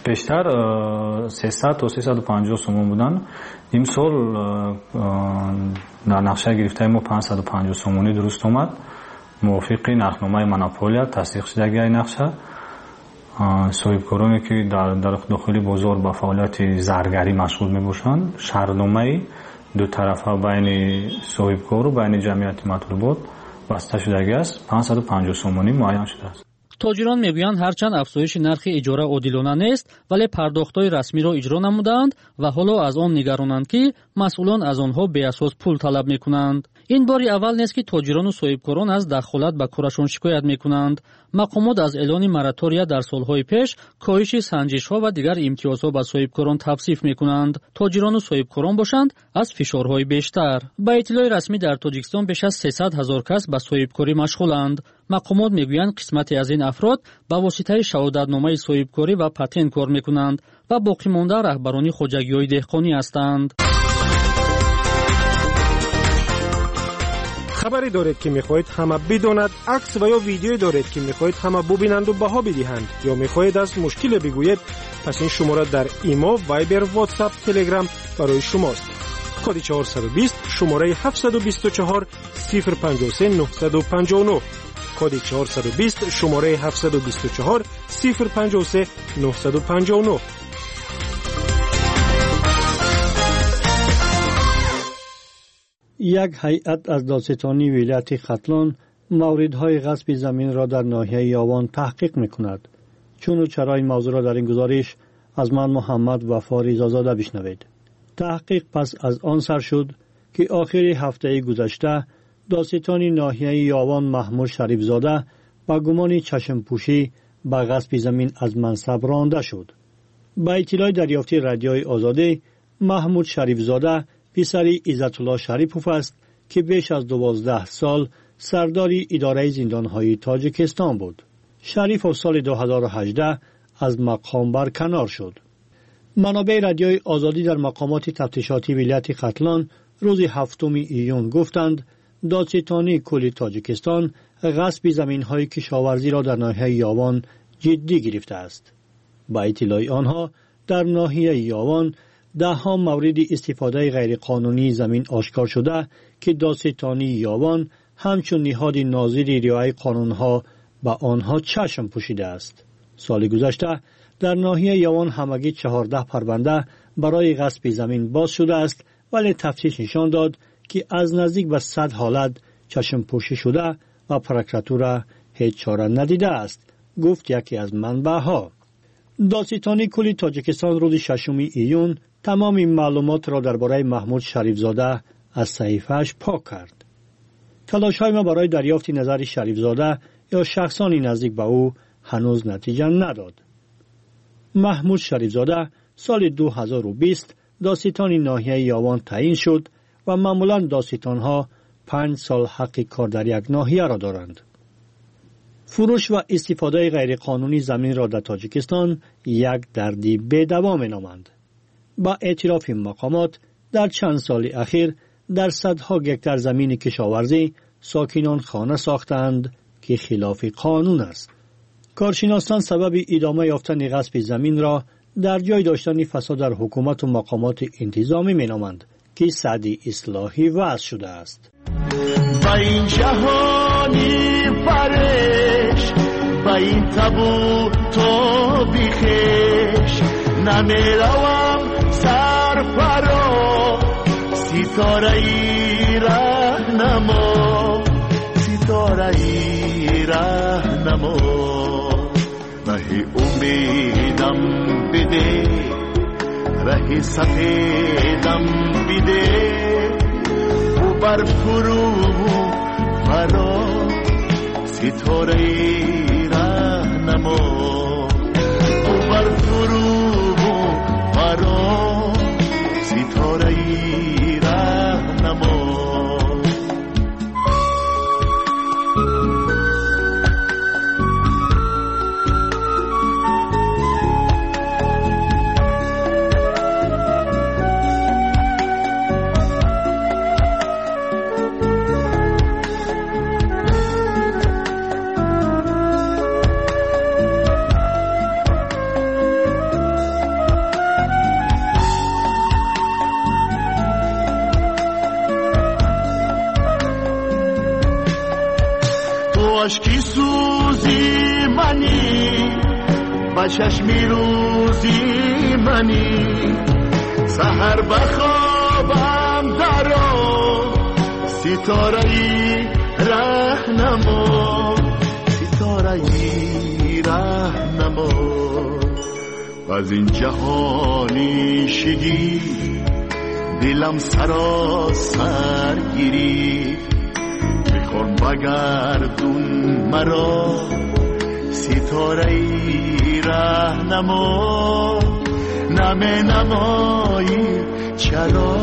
بیشتر 300 تا 350 سومون بودن. این سال در نقشه گرفته ما 550 سومونی درست اومد. موافق نرخنامه مونوپولیا تصدیق شدگی نقشه. صاحبکارانی که در داخل بازار به فعالیت زرگری مشغول میباشند، شرطنامه دو طرفه بین صاحبکار و بین جمعیت مطلوبات بسته شدگی است. 550 سومونی معین شده است. تاجران میگویند هرچند افزایش نرخ اجاره عادلانه نیست، ولی پرداخت‌های رسمی را اجرا نمودند و حالا از آن نگرانند که مسئولان از آنها بی‌اساس پول طلب میکنند. این باری اول نیست که تاجران و صاحبکاران از دخالت به کارشان شکایت میکنند. مقامات از اعلان موراتوریا در سالهای پیش کاهش سنجش‌ها و دیگر امتیازها به صاحبکاران توصیف میکنند. تاجران و صاحبکاران باشند از فشارهای بیشتر. با اطلاع رسمی در تاجیکستان بیش از 300,000 کس به صاحبکاری مشغولند. مقامات میگویند قسمتی از این افراد با واسطه شهادتنامه صاحبکاری و پاتنت کار میکنند و باقی مانده رهبران خواجگی‌های دهقانی هستند. خبری دارید که میخواهید همه بداند، عکس و یا ویدیویی دارید که میخواهید همه ببینند و بها بدهند، یا میخواهید از مشکل بگویید، پس این شماره در ایمو، وایبر، واتساپ، تلگرام برای شماست. کد 420 شماره 724 053 959. کد 420 شماره 724 053 959. یک هیئت از دادستانی ولایت ختلان موردهای غصب زمین را در ناحیه یاوان تحقیق میکند. چون و چرا این موضوع را در این گزارش از من محمد وفا رضازاده بشنوید. تحقیق پس از آن سر شد که آخر هفته گذشته دادستانی ناحیه یاوان محمود شریف زاده با گمان چشم پوشی به غصب زمین از منصب رانده شد. با اطلاع دریافتی رادیوی آزادی، محمود شریف زاده پسری عزت الله شریفوف است که بیش از 12 سال سرداری اداره زندانهای تاجیکستان بود. شریفوف سال 2018 از مقام برکنار شد. منابع رادیوی آزادی در مقامات تفتیشاتی ولایت ختلان روز 7 ایون گفتند دادستانی کل تاجیکستان غصب زمین‌های کشاورزی را در ناحیه یاوان جدی گرفته است. با اطلاع آنها در ناحیه یاوان 10 مورد استفاده غیرقانونی زمین آشکار شده که دادستانی یاوان همچون نهاد ناظر رعایت قانونها با آنها چشم پوشیده است. سال گذشته در ناحیه یاوان همگی 14 پرونده برای غصب زمین باز شده است، ولی تفتیش نشان داد که از نزدیک به 100 حالت چشم پوشی شده و پروکراتور هیچ چاره ندیده است، گفت یکی از منبعها. دادستانی کل تاجیکستان روز 6 ایون تمام این معلومات را درباره محمود شریف زاده از صحیفه‌اش پاک کرد. تلاش‌های ما برای دریافت نظر شریف زاده یا شخصانی نزدیک به او هنوز نتیجه نداد. محمود شریف زاده سال 2020 دادستان ناحیه یاوان تعیین شد و معمولاً دادستان‌ها 5 سال حق کار در یک ناحیه را دارند. فروش و استفاده غیرقانونی زمین را در تاجیکستان یک دردی بی‌دوا نامند. با اعتراف مقامات در چند سال اخیر در صدها هکتار زمین کشاورزی ساکنان خانه ساختند که خلاف قانون است. کارشناسان سبب ادامه یافتن غصب زمین را در جای داشتن فساد در حکومت و مقامات انتظامی مینامند که سعی اصلاحی وضع شده است. با این جهانی فرش، با این تابو تو بیخش، نمیروم سرفرا، ستاره ای راهنما، ستاره ای راهنما. راه امیدم بده، راه سفیدم بده، و بر فرو فرا، ستاره ای راهنما، و بر فرو فرا، ستاره ای راهنما. و چشمی روزی منی سحر بخوابم درا ستاره‌ای رهنما ستاره‌ای رهنما از این جهانی شگی دلم سراسر گیری میخوام بگردون مرا ستاره‌ای رهنما نمه نمایی چرا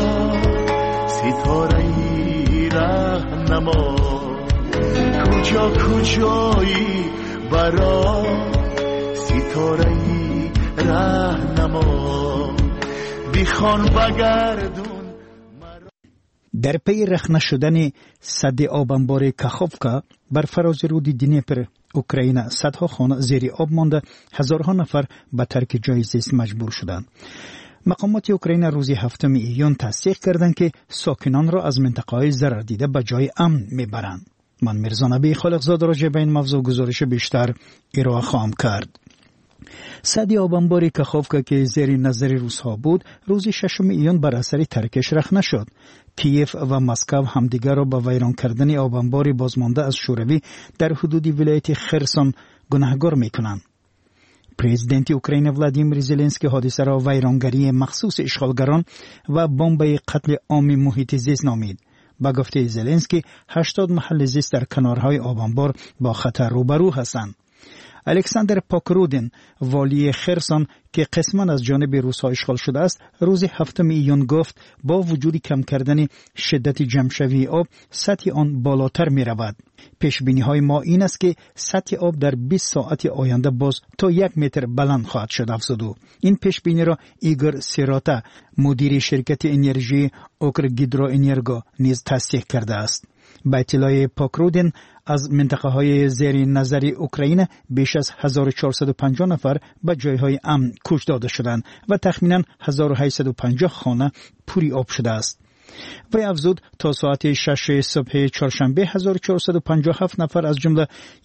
ستاره‌ای رهنما کجا کجایی برا ستاره‌ای رهنما بیخوان بگردون. در پی رخنه شدن سد آبانبار کاخوفکا بر فراز رود دنیپر اوکراین صدها خانه زیر آب مانده، هزارها نفر به ترک جای زیست مجبور شدند. مقامات اوکراین روز 7 ایون تصدیق کردند که ساکنان را از منطقه‌های ضرر دیده به جای امن میبرند. من میرزا نبی خالقزاده راجع به این موضوع گزارش بیشتر ارائه خواهم کرد. سد آبانبار کاخوفکا که زیر نظر روس‌ها بود، روز 6 ایون بر اثر ترکش رخنه شد. کیف و مسکو همدیگر را به ویران کردن آبانبار بازمانده از شوروی در حدود ولایت خرسون گناهکار میکنند. پرزیدنت اوکراین ولادیمیر زلنسکی حادثه را ویرانگری مخصوص اشغالگران و بمب قتل عام محیط زیست نامید. با گفته زلنسکی 80 محل زیست در کنارهای آبانبار با خطر روبرو هستند. الکساندر پاکرودین والی خرسون که قسما از جانب روس‌ها اشغال شده است، روز 7 ایون گفت با وجود کم کردن شدت جمع‌شوی آب سطح آن بالاتر می رود. پیشبینی‌های ما این است که سطح آب در 20 ساعت آینده باز تا 1 متر بلند خواهد شد افزود. این پیشبینی را ایگور سیراتا مدیر شرکت انرژی اوکرگیدروانرگو نیز تصدیق کرده است. با اطلاع پاکرودین از منطقه های زیر نظر اوکراین بیش از 1450 نفر به جایهای امن کوچ داده شدند و تخمینا 1850 خانه پوری آب شده است. و افزود تا ساعت 6 صبح چهارشنبه 1457 نفر از جمله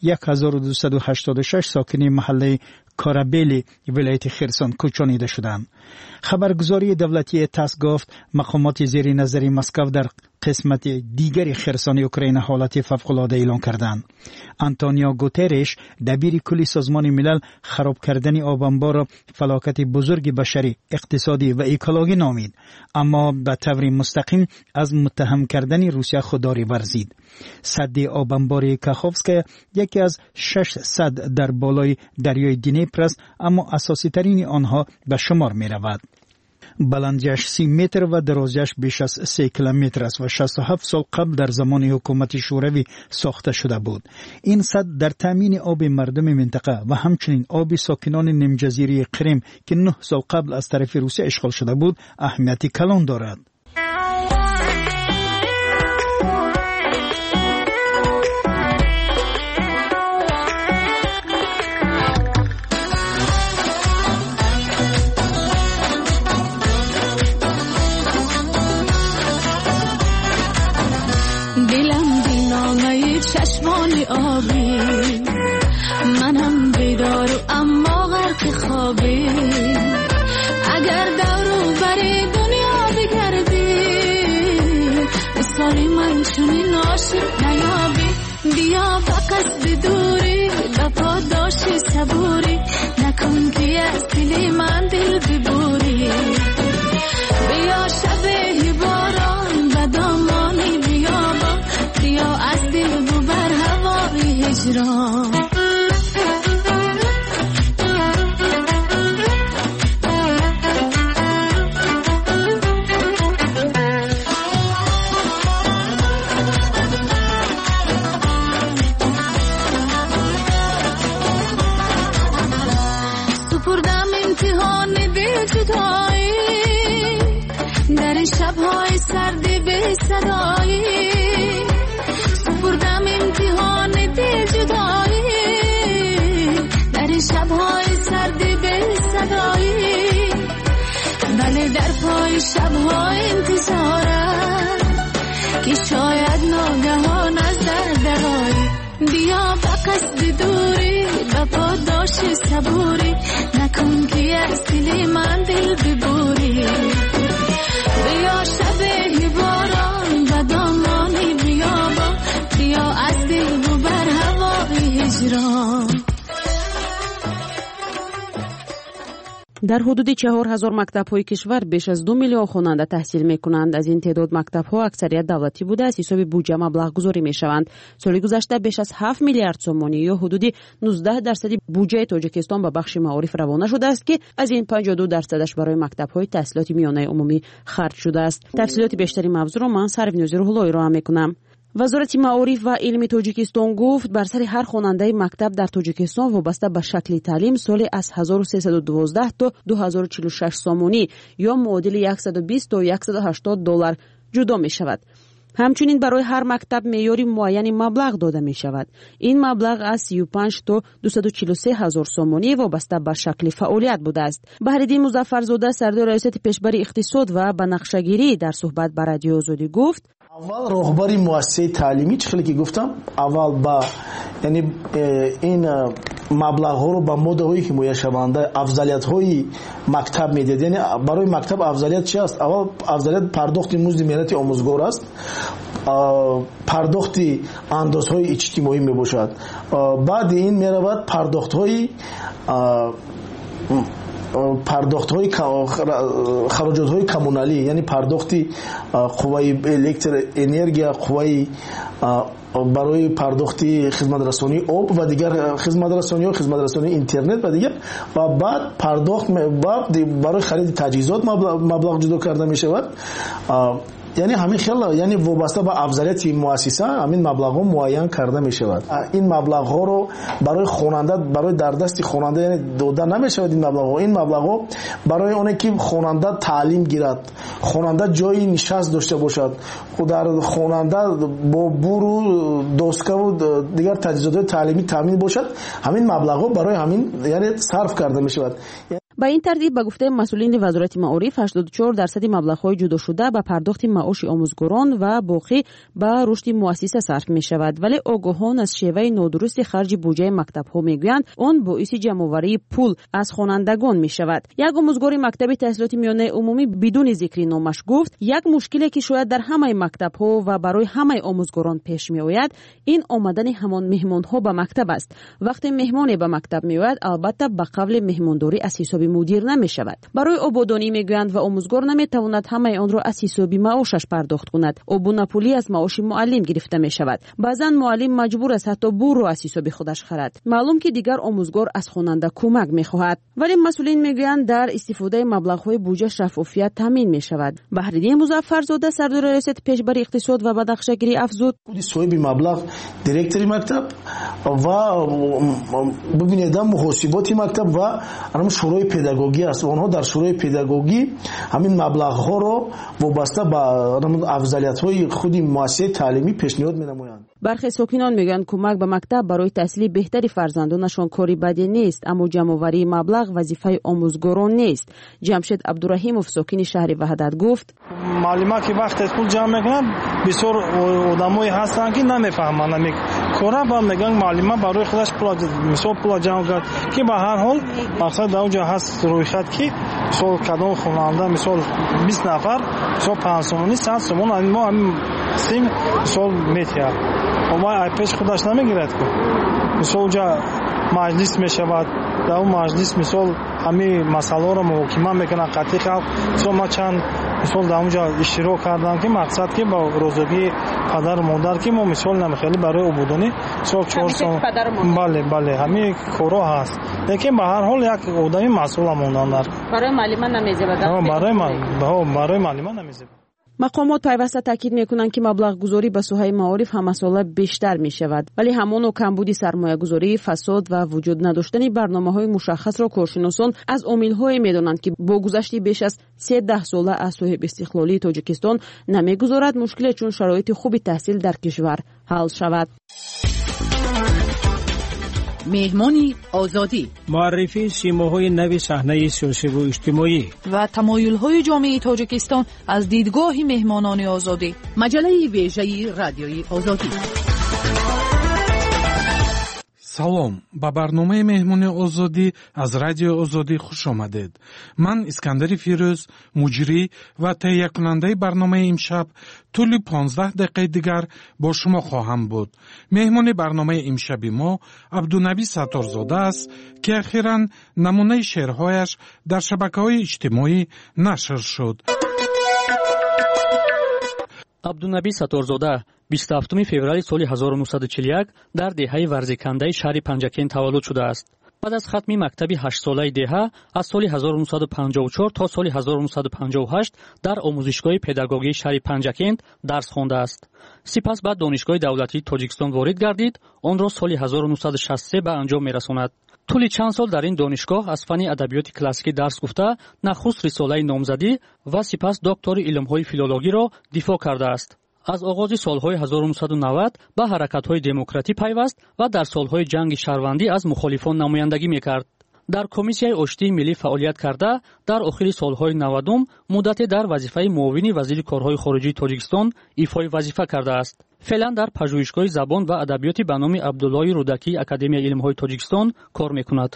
1286 ساکن محله کارابلی ولایت خرسون کوچانیده شدند. خبرگزاری دولتی تاس گفت مقامات زیر نظر مسکو در قسمت دیگری خرسان اوکراین حالت فوق‌العاده اعلان کردند. آنتونیو گوترش دبیر کلی سازمان ملل خراب کردن آبانبار را فلاکت بزرگ بشری، اقتصادی و اکولوژی نامید، اما به طور مستقیم از متهم کردن روسیه خودداری ورزید. سد آبانبار کاخوفسکا یکی از 6 سد در بالای دریای دنیپر است، اما اساسی ترین آنها به شمار می رود. بلندیش 30 متر و درازیش بیش از 3 کیلومتر است و 67 سال قبل در زمان حکومت شوروی ساخته شده بود. این سد در تامین آب مردم منطقه و همچنین آب ساکنان نیمجزیره کریم که 9 سال قبل از طرف روسیه اشغال شده بود اهمیت کلان دارد. چشمانی آبی منم بیدار اما غرق خوابی اگر دورو بری دنیا بگردی مثالی من چونین عاشق نیابی بیا فقط بدوری دفا داشتی صبوری نکن که از دلی من دل ببوری بیا شبه باران و دامانی بیابان بیا از دل ببر هوای هجران سپردم امتحان به جدایی در این شب‌های سردی به صدایی سپردم امتحان به جدایی در این شب‌های سردی به صدایی ولی در پای شب‌ها انتظارم که شاید ناگهان از در درایی بیا به قصد دوری به پاداش صبوری نکن که از دل من دل ببوری بیا شب باران و دامانی بیابان بیا از دل ببر هوای هجران. در حدود 4000 مکتب‌های کشور بیش از 2 میلیون خواننده تحصیل می‌کنند. از این تعداد مکتب‌ها اکثریت دولتی بوده از حساب بودجه مبلغ گذاری می‌شوند. سال گذشته بیش از 7 میلیارد سومانی یا حدود 19% بودجه تاجیکستان به بخش معارف روانه شده است که از این 52% برای مکتب‌های تحصیلات میانه عمومی خرج شده است. تفصیلات بیشتری موضوع را من سروینوزی روح‌الله ارائه می‌کنم. وزارت معارف و علم تاجیکستان گفت بر سر هر خواننده مکتب در تاجیکستان وابسته به شکل تعلیم سالی از 1312 تا 2046 سومانی یا معادل 120 تا 180 دلار جدا می شود. همچنین برای هر مکتب معیاری معین مبلغ داده می شود. این مبلغ از 35 تا 243 هزار سومانی وابسته به شکل فعالیت بوده است. بهرالدین مظفرزاده سردار ریاست پیشبری اقتصاد و بنقشه‌گیری در صحبت با رادیو آزادی گفت اول راهبری مؤسسه تعلیمی چخلی که گفتم اول با یعنی این مبلغ ها رو با ماده هایی که مویه شونده افضلیت های مکتب میدید. یعنی برای مکتب افضلیت چی است؟ اول افضلیت پرداخت مزد مهنت آموزگار است، پرداخت اندازهای اجتماعی می باشد، بعد این می رود پرداخت های خراجات های کمونالی، یعنی پرداخت قوه انرژی، قوه برای پرداخت خدمت رسانی آب و دیگر خدمت رسانی اینترنت و دیگر، و بعد پرداخت برای خرید تجهیزات مبلغ جدا کرده می شود. یعنی همین خیلی یعنی وابسته به افضلیت مؤسسه همین مبلغ ها معین کرده می شود. این مبلغ ها رو برای خواننده برای در دست خواننده یعنی داده نمی شود. این مبلغ ها برای اونه که خواننده تعلیم گیرد، خواننده جایی نشست داشته باشد، در خواننده با برو دستگاه و دیگر تجهیزات تعلیمی تامین باشد، همین مبلغ ها برای همین یعنی صرف کرده می شود. با این ترتیب به گفته مسئولین وزارت معارف 84% مبلغ‌های جدا شده به پرداخت معاش آموزگاران و باقی به رشد مؤسسه صرف می شود، ولی آگاهان از شیوه نادرست خرج بودجه مکتب‌ها میگویند آن باعث جمع‌آوری پول از خوانندگان می شود. یک آموزگار مکتب تحصیلات میانه عمومی بدون ذکر نامش گفت یک مشکلی که شاید در همه مکتب‌ها و برای همه آموزگاران پیش می آید این آمدن همان مهمان‌ها به مکتب است. وقتی مهمانی به مکتب می آید البته به قبل مهمانداری از حساب مدیر نمی شود. برای آبادانی می گویند و آموزگار نمی تواند همه آن را از حساب معاشش پرداخت کند. آبون پولی از معاش معلم گرفته می شود. بعضا معلم مجبور است حتی بور را از حساب خودش خرد. معلوم که دیگر آموزگار از خواننده کمک می خواهد. ولی مسئولین می گویند در استفاده مبلغ های بودجه شفافیت تامین می شود. بهرالدین مظفرزاده سردار ریاست پیشبری اقتصاد و بنقشه‌گیری افزود صاحب مبلغ دیرکتوری مکتب و ببینید محاسبات مکتب و شورای پداگوژی است. اونها در شورای پداگوژی همین مبلغ ها رو وابسته به افضلیت های خود مؤسسه تعلیمی پیشنهاد می‌نمایند. برخی ساکنان میگن کمک به مکتب برای تحصیل بهتری فرزندانشان کاری بدی نیست، اما جمع‌آوری مبلغ وظیفه آموزگاران نیست. جمشید عبدالرحیمов ساکن شهر وحدت گفت معلمان که وقت پول جمع میکنن بسیار آدمایی هستن که نمیفهمن کارا با میگن معلم برای خودش پول جمع کرد که به هر حال مقصد در اونجا هست روی خط که مثلا کدام خواننده مثلا 20 نفر مثلا 5 سومونی 100 سومون ما هم سیم مثلا میتیا اما پیش خودش نمیگیرد که مثلا اونجا مجلس میشود، در اون مجلس مثلا همه مسائل رو محاکمه میکنن قطعی خلق مثلا ما چند مثلا در اونجا اشتراک کردن که مقصد که با روزگی پدر و مادر که ما مثلا نمیخیلی برای عبودانی مثلا 4 سال بله همه کارا هست، لیکن به هر حال یک آدمی مسئول موندن در برای معلمان نمیزه برای معلمان نمیزه. مقامات پیوسته تاکید میکنند که مبلغ گذاری به سوهای معارف هم مسئله بیشتر می شود، ولی همان و کمبود سرمایه گذاری، فساد و وجود نداشتن برنامه‌های مشخص را کارشناسان از عامل‌هایی می‌دانند که با گذشت بیش از 13 ساله از صاحب استقلالی تاجیکستان نمی‌گذارد مشکل چون شرایط خوب تحصیل در کشور حل شود. مهمانی آزادی، معرفی سیماهای نو صحنه سیاسی و اجتماعی و تمایل‌های جامعه تاجیکستان از دیدگاه مهمانان آزادی. مجله ویژه رادیوی آزادی. салом, ба барномаи меҳмони озодӣ аз радиои озодӣ хуш омадед. ман искандари фирӯз, муҷрӣ ва таҳиякунандаи барномаи имшаб тӯли 15 дақиқаи дигар бо шумо хоҳам буд. меҳмони барномаи имшаби мо абдунаби сатторзода аст, ки ахиран намунаи шеърҳояш дар шабакаҳои иҷтимоӣ нашр шуд. абдунаби сатторзода 27 феврали соли 1941 дар деҳаи варзикандаи шаҳри Панҷакен таваллуд шудааст. баъд аз хатми мактаби 8-солаи деҳа аз соли 1954 то соли 1958 дар омӯзишгоҳи педагогии шаҳри Панҷакент дарс хондааст. сипас ба донишгоҳи давлатии Тоҷикистон ворид гардид, онро соли 1963 ба анҷом мерасонад. тӯли чанд сол дар ин донишгоҳ аз фанни адабиёти классикӣ дарс гуфта, нахуст рисолаи номзадӣ ва сипас доктори илмҳои филологиро дифоъ кардааст. аз оғози солҳои 1990 ба ҳаракатҳои демократӣ пайваст ва дар солҳои ҷанги шаҳрвандӣ аз мухолифон намояндагӣ мекард. дар комиссияи оштии миллӣ фаъолият карда, дар охири солҳои 90 муддате дар вазифаи муовини вазири корҳои хориҷии Тоҷикистон ифои вазифа кардааст. феълан дар пажӯҳишгоҳи забон ва адабиёти ба номи Абдуллои Рудакии Академияи илмҳои Тоҷикистон кор мекунад.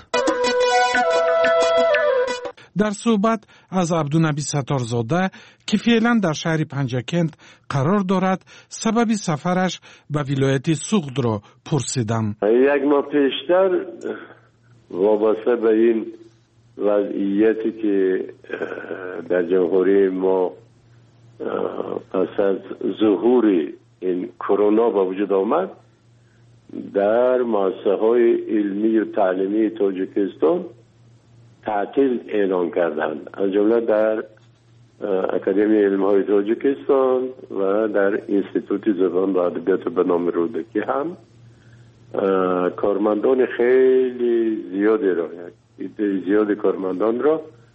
дар суҳбат аз абдунаби сатторзода, ки феълан дар шаҳри Панҷакент қарор дорад, сабаби сафараш ба вилояти Суғдро пурсидам. як моҳ пештар вобаста ба ин вазъияте ки дар ҷамҳурии мо пас аз зуҳури ин корона ба вуҷуд омад, дар муассисаҳои илмию таълимии Тоҷикистон تعطیل اعلان کردند، از جمله در اکادمی علم‌های تاجیکستان و در انستیتوت زبان و ادبیات به نام رودکی هم کارمندان خیلی زیادی را، زیاد کارمندان را،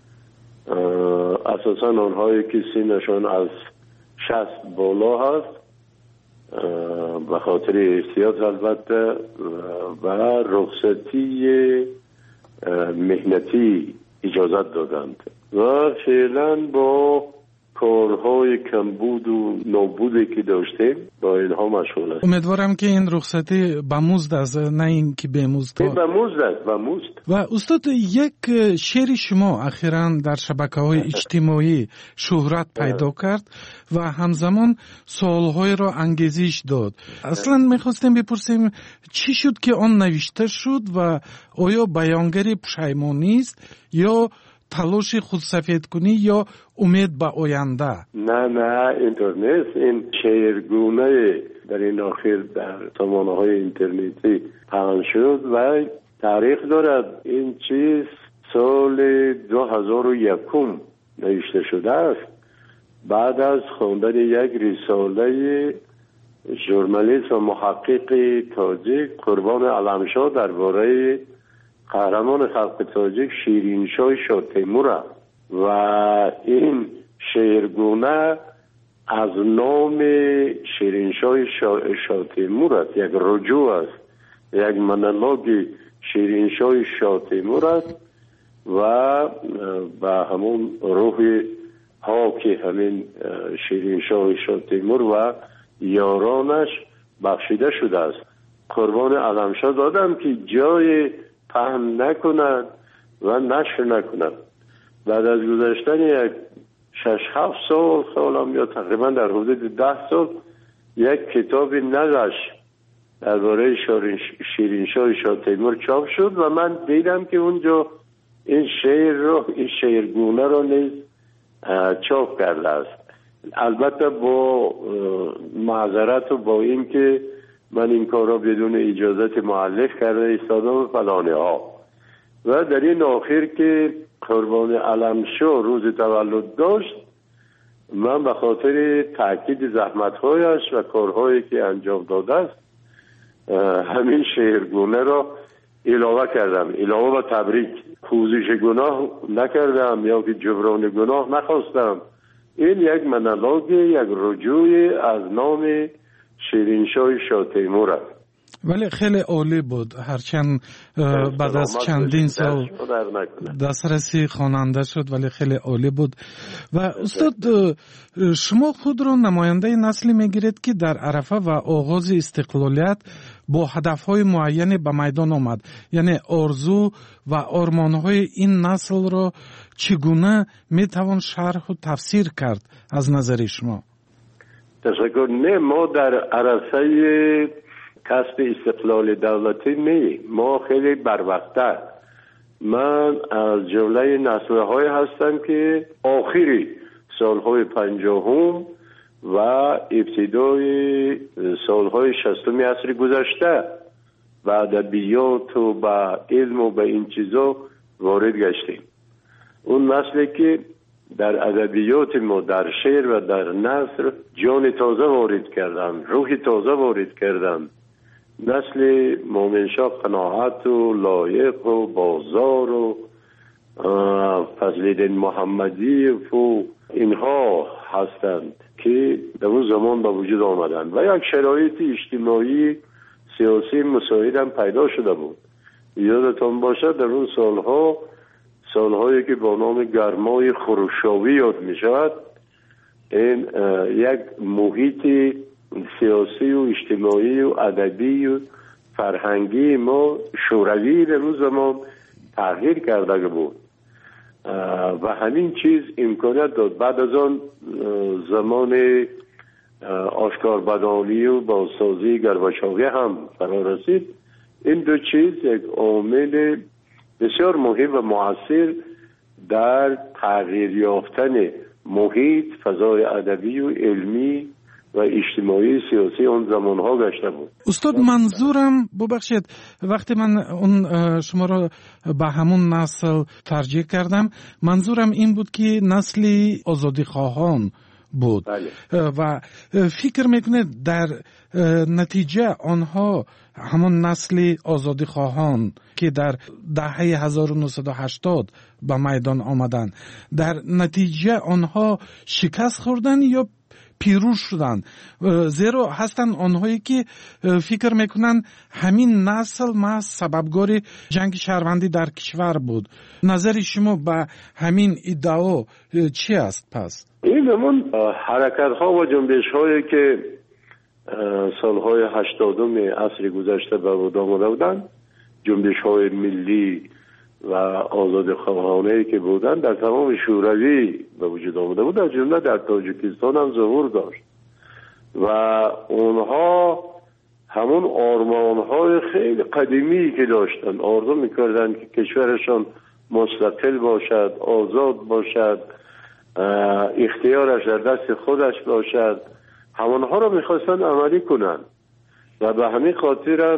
اساساً آنهایی که سنشان از 60 بالا هست، به خاطر احتیاط البته و رخصتی مهنتی اجازت دادند و فعلا با کارهای کمبود و نابودی که داشتیم با اینها مشغول است. امیدوارم که این رخصتی به مزد است، نه این که به مزد. به مزد است، به مزد. و استاد، یک شعر شما اخیراً در شبکه‌های اجتماعی شهرت پیدا کرد و همزمان سوال‌های را انگیزش داد. اصلاً می‌خواستیم بپرسیم چی شد که آن نوشته شد و آیا بیانگری پشیمانی است یا تلاش خودسفید کنی یا امید به آینده؟ نه اینطور نیست. این شعرگونه در این آخر در سامانه‌های اینترنتی پخش شد و تاریخ دارد. این چیز سال 2001 نوشته شده است، بعد از خواندن یک رساله ژورنالیست و محقق تاجیک قربان علمشاه درباره قهرمان خلق تاجیک شیرینشاه شاه تیمور و این شعرگونه از نام شیرینشاه شاه تیمور است، یک رجوع است، یک مونولوگ شیرینشاه شاه تیمور است و به همون روح ها که همین شیرینشاه شاه تیمور و یارانش بخشیده شده است. قربان علمشاه دادم که جای پهن نکنند و نشر نکنند. بعد از گذشتن یک 6-7 سال یا تقریبا در حدود 10 سال یک کتاب نقش درباره شیرینشاه شاه تیمور چاپ شد و من دیدم که اونجا این شعرگونه رو نیز چاپ کرده است. البته با معذرت و با این که من این کار را بدون اجازت مؤلف کرده ایستادم و فلانه ها. و در این آخر که قربان علمشاه روز تولد داشت، من به خاطر تاکید زحمت‌هایش و کارهایی که انجام داده است همین شعرگونه را علاوه کردم، علاوه به تبریک. پوزش گناه نکردم یا که جبران گناه نخواستم. این یک مونولوگ، یک رجوع از نام شیرینشاه شاه تیمور است. ولی خیلی عالی بود، هرچند بعد از چندین سال دسترسی خواننده شد ولی خیلی عالی بود. و استاد شما خود را نماینده نسلی میگیرید که در عرفه و آغاز استقلالیت با هدفهای معینی به میدان آمد، یعنی آرزو و آرمانهای این نسل را چگونه میتوان شرح و تفسیر کرد از نظر شما؟ تشکر. نه، ما در عرصه کسب استقلال دولتی نه، ما خیلی بروقت‌تر. من از جمله نسل‌های هستم که آخری سالهای 50 و ابتدای سالهای 60 عصر گذشته و ادبیات و با علم و به این چیزا وارد گشتیم. اون نسلی که در ادبیات ما، در شعر و در نثر جان تازه وارد کردن، روح تازه وارد کردن. نسل مومنشاه قناعت و لایق و بازار و فضل‌الدین محمدی و اینها هستند که در اون زمان به وجود آمدند و یک شرایط اجتماعی سیاسی مساعد هم پیدا شده بود. یادتان باشد در اون سالهایی که با نام گرمای خروشاوی یاد می شود، این یک محیط سیاسی و اجتماعی و ادبی و فرهنگی ما شوروی در اون زمان تغییر کرده بود و همین چیز امکانیت داد. بعد از آن زمان آشکاربدانی و بازسازی گورباچوی هم فرا رسید. این دو چیز یک عامل بسیار مهم و مؤثر در تغییر یافتن محیط، فضای ادبی و علمی و اجتماعی سیاسی اون زمانها گشته بود. استاد منظورم، ببخشید وقتی من اون شما را به همون نسل ترجیح کردم، منظورم این بود که نسلی آزادی خواهان بود. بله. و فکر میکنه در نتیجه آنها همون نسل آزادی خواهان که در دهه 1980 به میدان آمدن، در نتیجه آنها شکست خوردن یا پیروز شدن؟ زیرا هستن آنهایی که فکر میکنن همین نسل محض سببگار جنگ شهروندی در کشور بود. نظر شما به همین ادعا چی است پس؟ این همون حرکت ها و جنبش هایی که سالهای 80 عصر گذشته به وجود آمده بودند، جنبش های ملی و آزاد خواهانه که بودند در تمام شوروی به وجود آمده بود، در جمله در تاجیکستان هم ظهور داشت و اونها همون آرمان های خیلی قدیمی که داشتن، آرزو میکردن که کشورشان مستقل باشد، آزاد باشد، اختیارش در دست خودش باشد، همونها رو میخواستن عملی کنن و به همین خاطر هم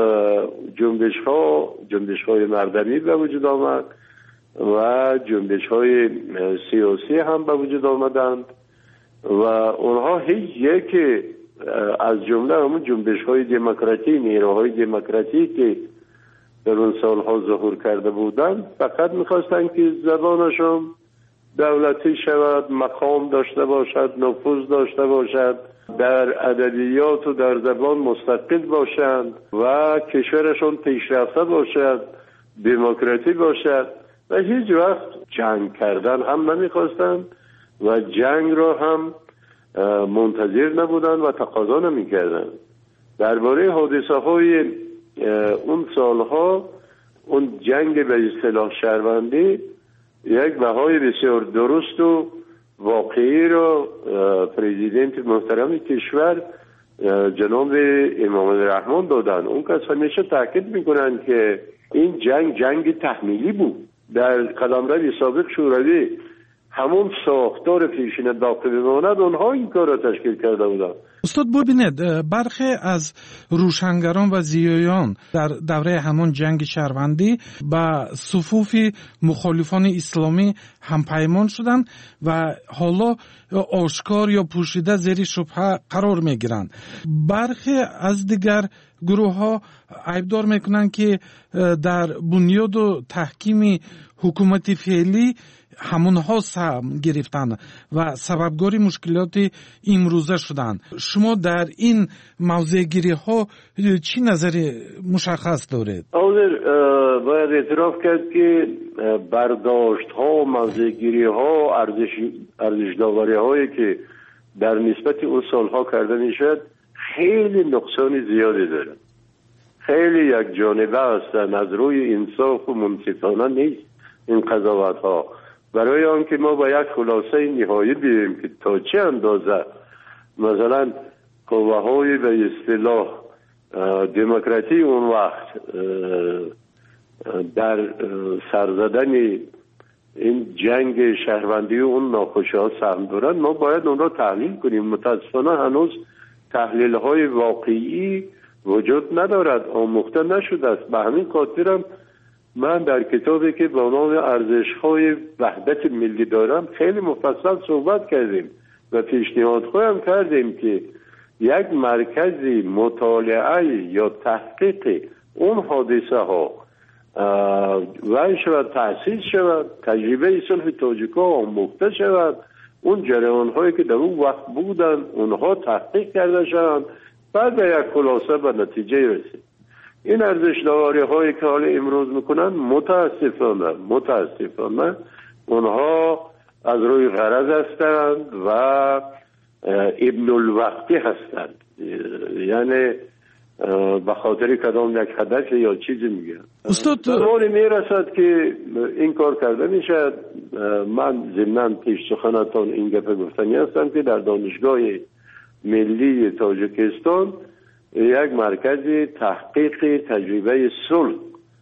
جنبش های مردمی به وجود آمد و جنبش های سیاسی هم به وجود آمدند و اونها هیچ یک از جمله همون جنبش های دموکراتی، نیروهای دموکراتی که در اون سالها ظهور کرده بودند فقط میخواستن که زبانشون دولتی شود، مقام داشته باشد، نفوذ داشته باشد، در ادبیات و در زبان مستقل باشند و کشورشون پیشرفته باشد، دموکراتی باشد و هیچ وقت جنگ کردن هم نمیخواستند و جنگ را هم منتظر نبودند و تقاضا نمیکردند. درباره حادثه های اون سالها، اون جنگ به اصطلاح شهروندی یک بهای بسیار درست و واقعی را پرزیدنت محترم کشور جناب امام الرحمن دادن. اون کس همیشه تاکید میکنن که این جنگ تحمیلی بود. در قلمرو سابق شوروی همون ساختار پیشین باقی بماند، اونها این کار را تشکیل کرده بودن. استاد ببینید، برخی از روشنگران و زیایان در دوره همون جنگ شهروندی با صفوف مخالفان اسلامی همپیمان شدند و حالا آشکار یا پوشیده زیر شبهه قرار میگیرند. برخی از دیگر گروه ها عیبدار میکنند که در بنیاد و تحکیم حکومت فعلی همونها سهم گرفتن و سببگاری مشکلات امروزه شدن. شما در این موضوع گیری ها چی نظر مشخص دارید؟ باید اعتراف کرد که برداشت ها، موضوع گیری ها، ارزش داوری هایی که در نسبت اون سالها کرده میشد خیلی نقصان زیادی داره، خیلی یک جانبه هستن، از روی انصاف و منصفانه نیست این قضاوت ها. برای آنکه ما با یک خلاصه نهایی بیاییم که تا چه اندازه مثلا قوه های به اصطلاح دموکراتی اون وقت در سرزدن این جنگ شهروندی و اون ناخوشی ها سهم دارن، ما باید اون را تحلیل کنیم. متاسفانه هنوز تحلیل های واقعی وجود ندارد، آموخته نشده است. به همین خاطرم من در کتابی که با نام ارزش های وحدت ملی دارم خیلی مفصل صحبت کردیم و پیشنهاد خواهم کردیم که یک مرکزی مطالعه یا تحقیق اون حادثه ها و شود تأسیس شود، تجربه صلح تاجیک‌ها آموخته شود، اون جریان هایی که در اون وقت بودن اونها تحقیق کرده شوند، بعد به یک خلاصه به نتیجه رسید. این ارزش داوری هایی که حالا امروز میکنن متاسفانه اونها از روی غرض هستند و ابن الوقتی هستند، یعنی به خاطر کدام یک هدف یا چیزی میگن. زمانی میرسد که این کار کرده میشد. من ضمناً پیش سخنتان این گپ گفتنی هستم که در دانشگاه ملی تاجیکستان یک مرکز تحقیق تجربه صلح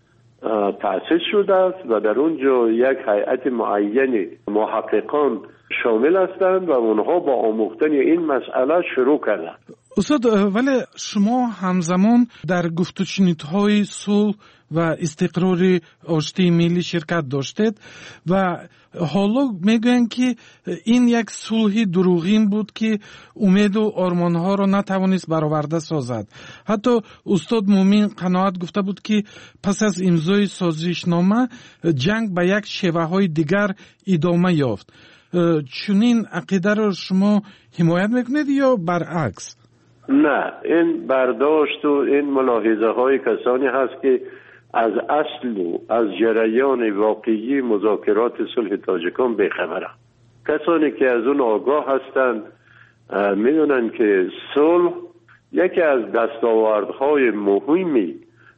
تأسیس شده است و در اونجا یک هیئت معین محققان شامل هستند و اونها با آموختن این مسئله شروع کردند. استاد، ولی شما همزمان در گفت و شنیدهای صلح و استقرار آشتی ملی شرکت داشتید و حالا میگوین که این یک صلح دروغین بود که امید و آرمانها را نتوانست برآورده سازد. حتی استاد مومین قناعت گفته بود که پس از امضای سازشنامه جنگ به یک شیوه های دیگر ادامه یافت. چنین عقیده را شما حمایت میکنید یا برعکس؟ نه، این برداشت و این ملاحظه های کسانی هست که از اصل و از جریان واقعی مذاکرات صلح تاجیکان بیخبرند. کسانی که از اون آگاه هستند میدونن که صلح یکی از دستاوردهای مهمی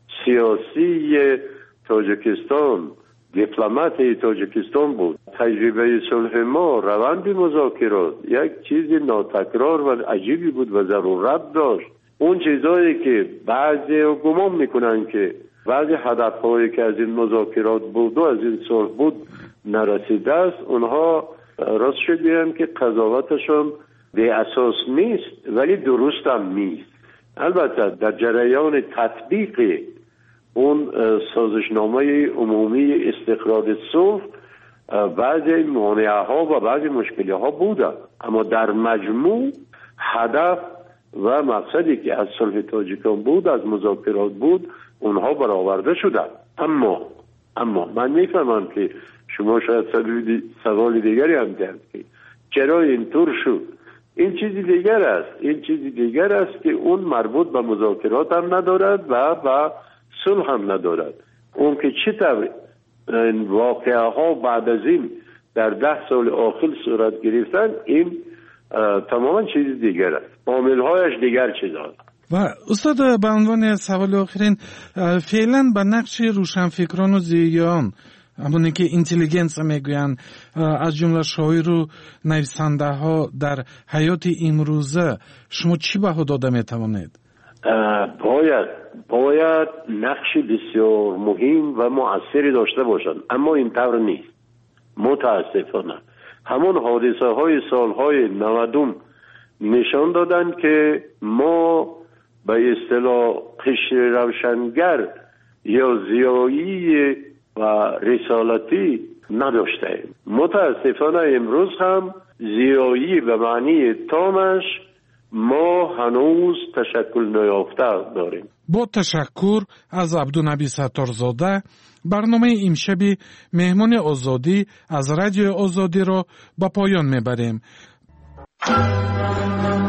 سیاسی تاجیکستان، دیپلمات تاجیکستان بود. تجربه صلح ما، روند مذاکرات یک چیز ناتکرار و عجیبی بود و ضرورت داشت. اون چیزایی که بعضی گمان میکنن که بعضی هدفهایی که از این مذاکرات بود و از این صلح بود نرسیده است، اونها راست شد بیان که قضاوتشون به اساس نیست ولی درست هم نیست. البته در جریان تطبیق اون سازشنامه عمومی استقرار صلح بعضی مانعه ها و بعضی مشکلی ها بوده، اما در مجموع هدف و مقصدی که از صلح تاجیکان بود، از مذاکرات بود، اونها برآورده شده. اما من میفهمم که شما شاید سوال دیگری هم دارید که چرا اینطور شد. این چیزی دیگر است که اون مربوط به مذاکرات هم ندارد و به صلح هم ندارد. اون که چطور این واقعه ها بعد از این در 10 سال آخر صورت گرفتن، این تماما چیز دیگر است، عامل‌هایش دیگر چیزاست. و استاد، به عنوان سوال آخرین، فعلا به نقش روشنفکران و ذهیان، همونی که اینتلیجنس میگوین، از جمله شاعر و نویسنده ها در حیات امروزه، شما چی بها داده میتوانید؟ باید نقش بسیار مهم و مؤثری داشته باشند، اما این طور نیست. متاسفانه همون حادثه های سالهای 90 نشان دادن که ما به اصطلاح قشر روشنگر یا ضیایی و رسالتی نداشتیم. متاسفانه امروز هم ضیایی به معنی تامش ما هنوز تشکل نیافته داریم. با تشکر از عبدالنبی ستارزاده، برنامه امشب مهمان آزادی از رادیو آزادی را به پایان میبریم.